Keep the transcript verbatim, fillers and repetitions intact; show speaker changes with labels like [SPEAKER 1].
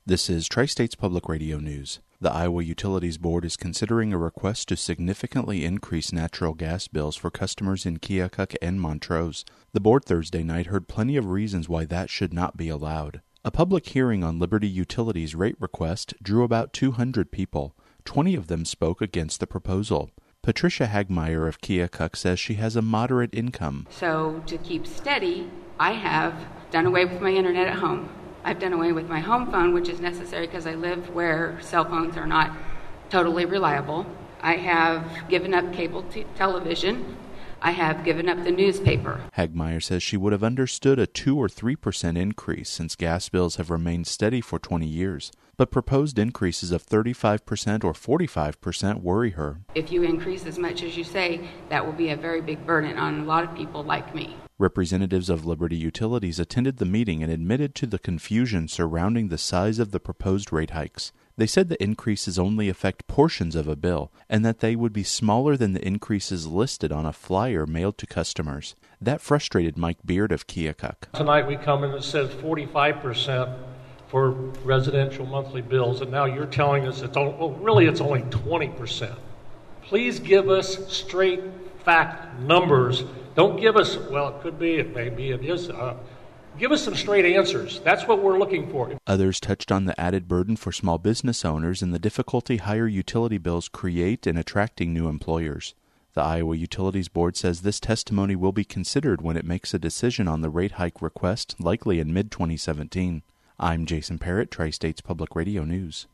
[SPEAKER 1] This is Tri-States Public Radio News. The Iowa Utilities Board is considering a request to significantly increase natural gas bills for customers in Keokuk and Montrose. The board Thursday night heard plenty of reasons why that should not be allowed. A public hearing on Liberty Utilities' rate request drew about two hundred people. twenty of them spoke against the proposal. Patricia Hagmeyer of Keokuk says she has a moderate income.
[SPEAKER 2] So to keep steady, I have done away with my internet at home. I've done away with my home phone, which is necessary because I live where cell phones are not totally reliable. I have given up cable t- television. I have given up the newspaper.
[SPEAKER 1] Hagmeyer says she would have understood a two or three percent increase since gas bills have remained steady for twenty years. But proposed increases of thirty-five percent or forty-five percent worry her.
[SPEAKER 2] If you increase as much as you say, that will be a very big burden on a lot of people like me.
[SPEAKER 1] Representatives of Liberty Utilities attended the meeting and admitted to the confusion surrounding the size of the proposed rate hikes. They said the increases only affect portions of a bill and that they would be smaller than the increases listed on a flyer mailed to customers. That frustrated Mike Beard of Keokuk.
[SPEAKER 3] Tonight we come in and it says forty-five percent for residential monthly bills, and now you're telling us it's only, well, really it's only twenty percent. Please give us straight fact numbers. Don't give us, well, it could be, it may be, it is. Uh, give us some straight answers. That's what we're looking for.
[SPEAKER 1] Others touched on the added burden for small business owners and the difficulty higher utility bills create in attracting new employers. The Iowa Utilities Board says this testimony will be considered when it makes a decision on the rate hike request, likely in mid twenty seventeen. I'm Jason Parrott, Tri-States Public Radio News.